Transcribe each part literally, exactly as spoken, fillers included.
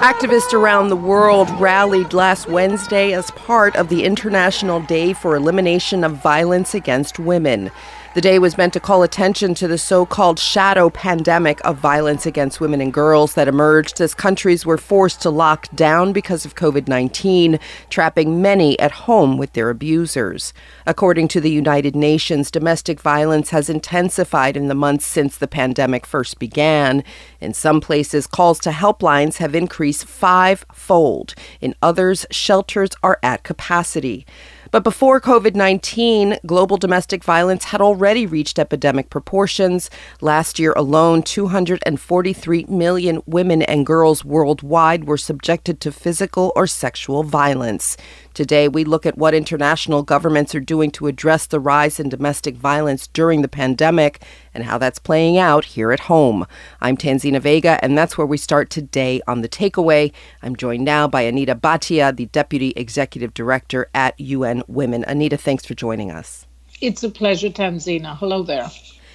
Activists around the world rallied last Wednesday as part of the International Day for Elimination of Violence Against Women. The day was meant to call attention to the so-called shadow pandemic of violence against women and girls that emerged as countries were forced to lock down because of covid nineteen, trapping many at home with their abusers. According to the United Nations, domestic violence has intensified in the months since the pandemic first began. In some places, calls to helplines have increased five-fold. In others, shelters are at capacity. But before covid nineteen, global domestic violence had already reached epidemic proportions. Last year alone, two hundred forty-three million women and girls worldwide were subjected to physical or sexual violence. Today, we look at what international governments are doing to address the rise in domestic violence during the pandemic and how that's playing out here at home. I'm Tanzina Vega, and that's where we start today on The Takeaway. I'm joined now by Anita Bhatia, the Deputy Executive Director at U N Women. Anita, thanks for joining us. It's a pleasure, Tanzina. Hello there.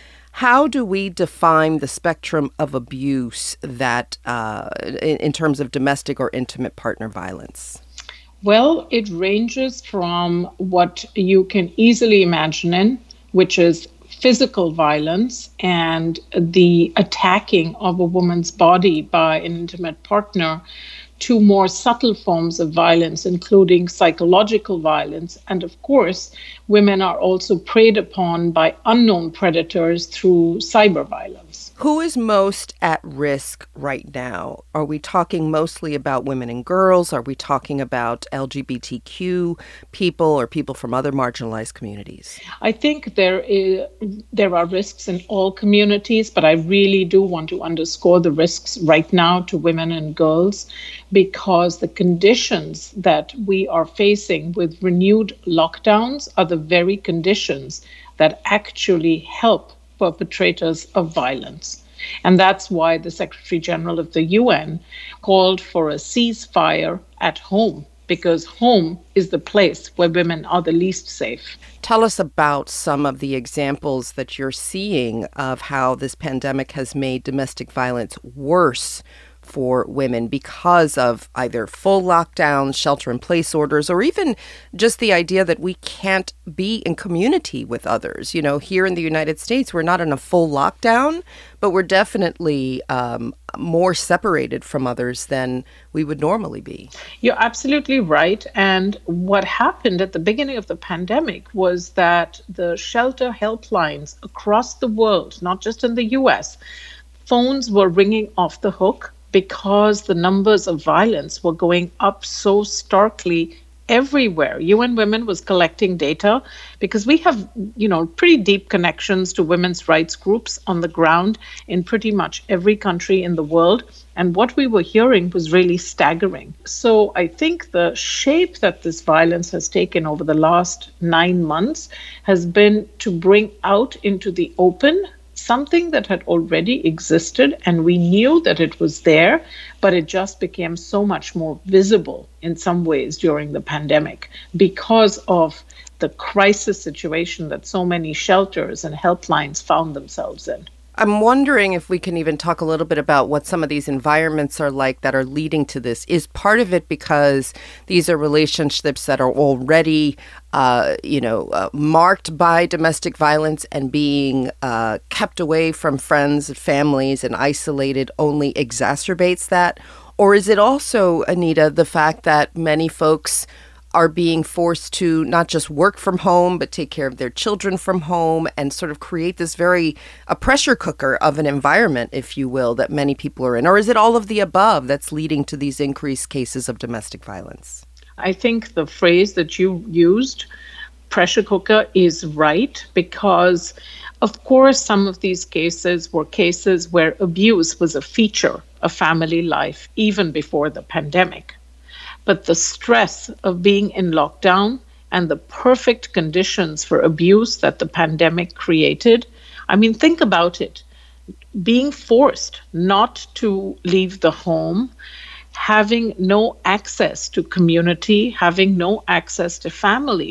How do we define the spectrum of abuse that, uh, in, in terms of domestic or intimate partner violence? Well, it ranges from what you can easily imagine in, which is physical violence and the attacking of a woman's body by an intimate partner, to more subtle forms of violence, including psychological violence. And of course, women are also preyed upon by unknown predators through cyber violence. Who is most at risk right now? Are we talking mostly about women and girls? Are we talking about L G B T Q people or people from other marginalized communities? I think there is there are risks in all communities, but I really do want to underscore the risks right now to women and girls, because the conditions that we are facing with renewed lockdowns are the very conditions that actually help perpetrators of violence. And that's why the Secretary General of the U N called for a ceasefire at home, because home is the place where women are the least safe. Tell us about some of the examples that you're seeing of how this pandemic has made domestic violence worse for women because of either full lockdowns, shelter-in-place orders, or even just the idea that we can't be in community with others. You know, here in the United States, we're not in a full lockdown, but we're definitely um, more separated from others than we would normally be. You're absolutely right. And what happened at the beginning of the pandemic was that the shelter helplines across the world, not just in the U S, phones were ringing off the hook, because the numbers of violence were going up so starkly everywhere. U N Women was collecting data because we have, you know, pretty deep connections to women's rights groups on the ground in pretty much every country in the world. And what we were hearing was really staggering. So I think the shape that this violence has taken over the last nine months has been to bring out into the open something that had already existed, and we knew that it was there, but it just became so much more visible in some ways during the pandemic because of the crisis situation that so many shelters and helplines found themselves in. I'm wondering if we can even talk a little bit about what some of these environments are like that are leading to this. Is part of it because these are relationships that are already, uh, you know, uh, marked by domestic violence, and being uh, kept away from friends and families and isolated only exacerbates that? Or is it also, Anita, the fact that many folks are being forced to not just work from home, but take care of their children from home and sort of create this very, a pressure cooker of an environment, if you will, that many people are in? Or is it all of the above that's leading to these increased cases of domestic violence? I think the phrase that you used, pressure cooker, is right, because of course some of these cases were cases where abuse was a feature of family life even before the pandemic. But the stress of being in lockdown and the perfect conditions for abuse that the pandemic created, I mean, think about it. Being forced not to leave the home, having no access to community, having no access to family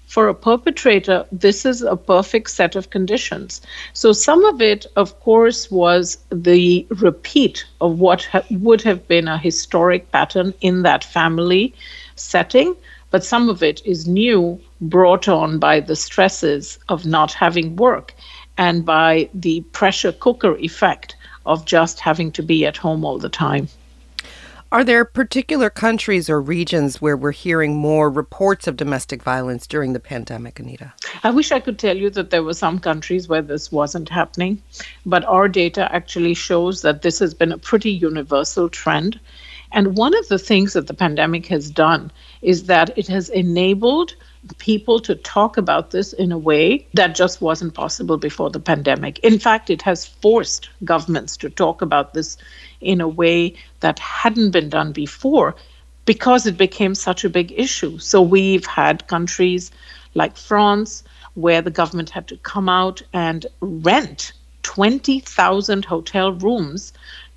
for a perpetrator, this is a perfect set of conditions. So some of it, of course, was the repeat of what ha- would have been a historic pattern in that family setting, but some of it is new, brought on by the stresses of not having work and by the pressure cooker effect of just having to be at home all the time. Are there particular countries or regions where we're hearing more reports of domestic violence during the pandemic, Anita? I wish I could tell you that there were some countries where this wasn't happening, but our data actually shows that this has been a pretty universal trend. And one of the things that the pandemic has done is that it has enabled people to talk about this in a way that just wasn't possible before the pandemic. In fact, it has forced governments to talk about this in a way that hadn't been done before because it became such a big issue. So we've had countries like France where the government had to come out and rent twenty thousand hotel rooms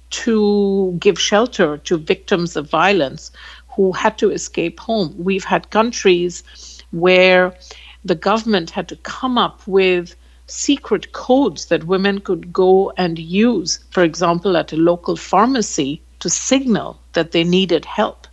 to give shelter to victims of violence who had to escape home. We've had countries where the government had to come up with secret codes that women could go and use, for example, at a local pharmacy to signal that they needed help.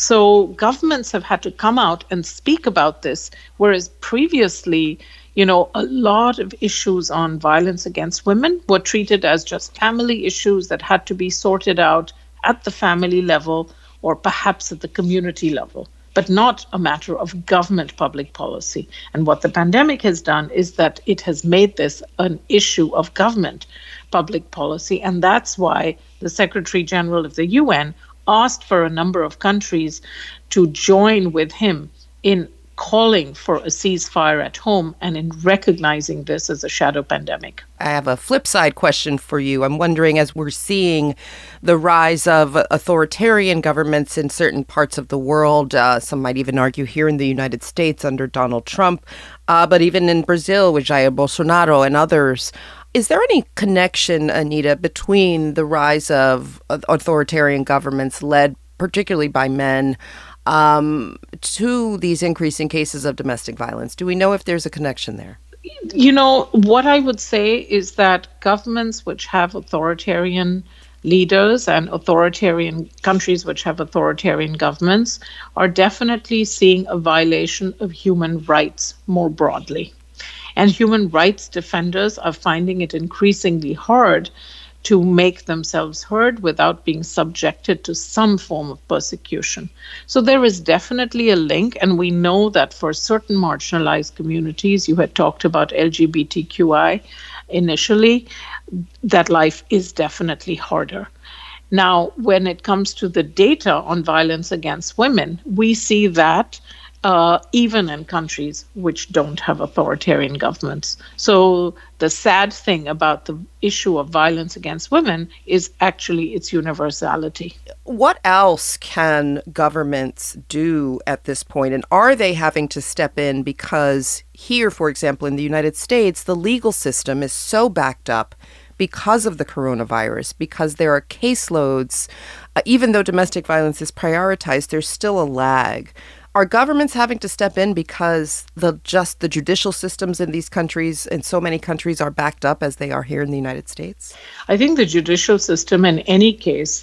So governments have had to come out and speak about this, whereas previously, you know, a lot of issues on violence against women were treated as just family issues that had to be sorted out at the family level or perhaps at the community level, but not a matter of government public policy. And what the pandemic has done is that it has made this an issue of government public policy. And that's why the Secretary General of the U N asked for a number of countries to join with him in calling for a ceasefire at home and in recognizing this as a shadow pandemic. I have a flip side question for you. I'm wondering, as we're seeing the rise of authoritarian governments in certain parts of the world, uh, some might even argue here in the United States under Donald Trump, uh, but even in Brazil with Jair Bolsonaro and others, is there any connection, Anita, between the rise of authoritarian governments led particularly by men Um, to these increasing cases of domestic violence? Do we know if there's a connection there? You know, what I would say is that governments which have authoritarian leaders and authoritarian countries which have authoritarian governments are definitely seeing a violation of human rights more broadly. And human rights defenders are finding it increasingly hard to make themselves heard without being subjected to some form of persecution. So there is definitely a link, and we know that for certain marginalized communities, you had talked about L G B T Q I initially, that life is definitely harder. Now, when it comes to the data on violence against women, we see that Uh, even in countries which don't have authoritarian governments. So the sad thing about the issue of violence against women is actually its universality. What else can governments do at this point? And are they having to step in because here, for example, in the United States, the legal system is so backed up because of the coronavirus, because there are caseloads, uh, even though domestic violence is prioritized, there's still a lag. Are governments having to step in because the just the judicial systems in these countries, in so many countries, are backed up as they are here in the United States? I think the judicial system, in any case,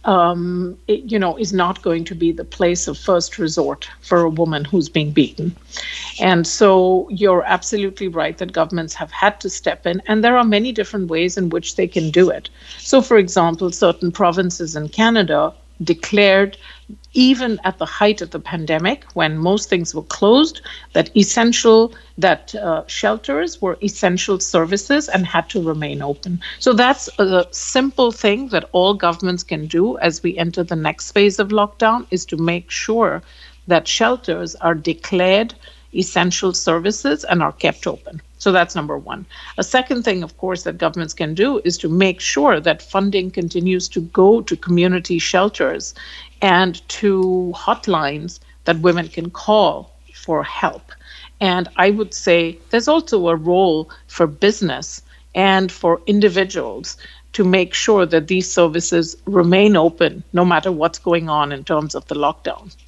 um, it, you know, is not going to be the place of first resort for a woman who's being beaten. And so you're absolutely right that governments have had to step in, and there are many different ways in which they can do it. So, for example, certain provinces in Canada declared, even at the height of the pandemic, when most things were closed, that essential, that uh, shelters were essential services and had to remain open. So that's a simple thing that all governments can do as we enter the next phase of lockdown, is to make sure that shelters are declared essential services and are kept open. So that's number one. A second thing, of course, that governments can do is to make sure that funding continues to go to community shelters and to hotlines that women can call for help. And I would say there's also a role for business and for individuals to make sure that these services remain open no matter what's going on in terms of the lockdown.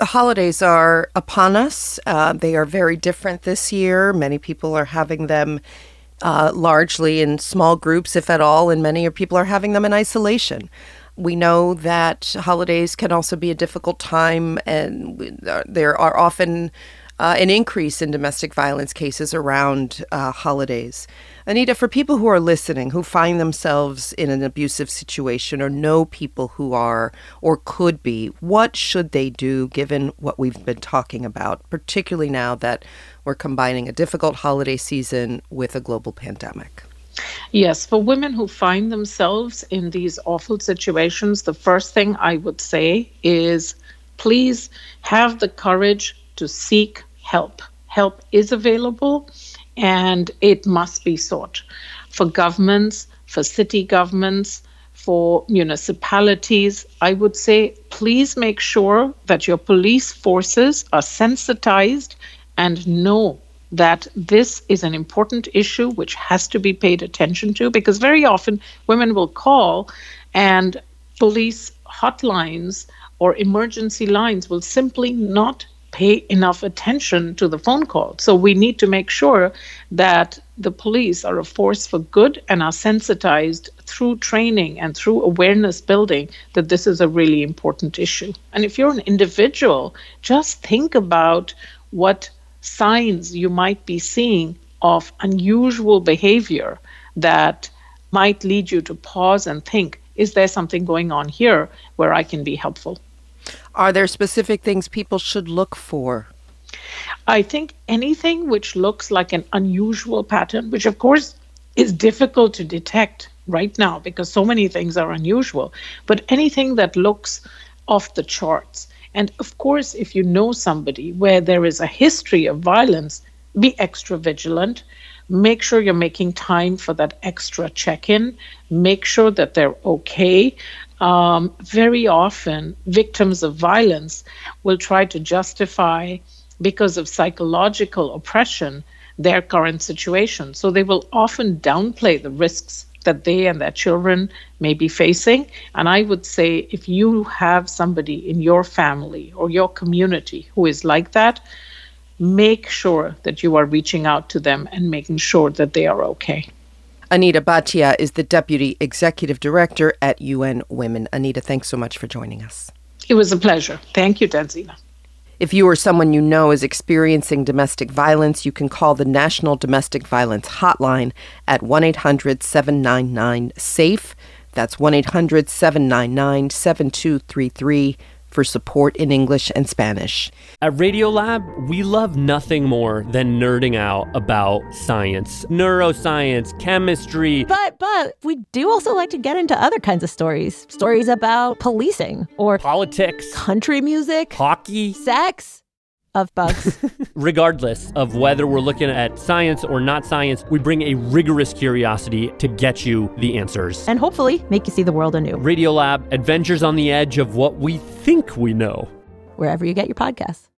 The holidays are upon us. Uh, they are very different this year. Many people are having them uh, largely in small groups, if at all, and many people are having them in isolation. We know that holidays can also be a difficult time, and there are often uh, an increase in domestic violence cases around uh, holidays. Anita, for people who are listening, who find themselves in an abusive situation or know people who are or could be, what should they do given what we've been talking about, particularly now that we're combining a difficult holiday season with a global pandemic? Yes, for women who find themselves in these awful situations, the first thing I would say is please have the courage to seek help. Help is available, and it must be sought. For governments, for city governments, for municipalities, I would say please make sure that your police forces are sensitized and know that this is an important issue which has to be paid attention to, because very often women will call and police hotlines or emergency lines will simply not pay enough attention to the phone call. So we need to make sure that the police are a force for good and are sensitized through training and through awareness building that this is a really important issue. And if you're an individual, just think about what signs you might be seeing of unusual behavior that might lead you to pause and think, is there something going on here where I can be helpful? Are there specific things people should look for? I think anything which looks like an unusual pattern, which of course is difficult to detect right now because so many things are unusual, but anything that looks off the charts. And of course, if you know somebody where there is a history of violence, be extra vigilant. Make sure you're making time for that extra check-in. Make sure that they're okay. Um, very often, victims of violence will try to justify, because of psychological oppression, their current situation. So they will often downplay the risks that they and their children may be facing. And I would say if you have somebody in your family or your community who is like that, make sure that you are reaching out to them and making sure that they are okay. Anita Bhatia is the Deputy Executive Director at U N Women. Anita, thanks so much for joining us. It was a pleasure. Thank you, Tanzina. If you or someone you know is experiencing domestic violence, you can call the National Domestic Violence Hotline at one eight hundred seven nine nine SAFE. That's one eight hundred seven nine nine seven two three three for support in English and Spanish. At Radiolab, we love nothing more than nerding out about science, neuroscience, chemistry. But, but we do also like to get into other kinds of stories. Stories about policing or politics, country music, hockey, sex. Of bugs. Regardless of whether we're looking at science or not science, we bring a rigorous curiosity to get you the answers. And hopefully make you see the world anew. Radiolab, adventures on the edge of what we think we know. Wherever you get your podcasts.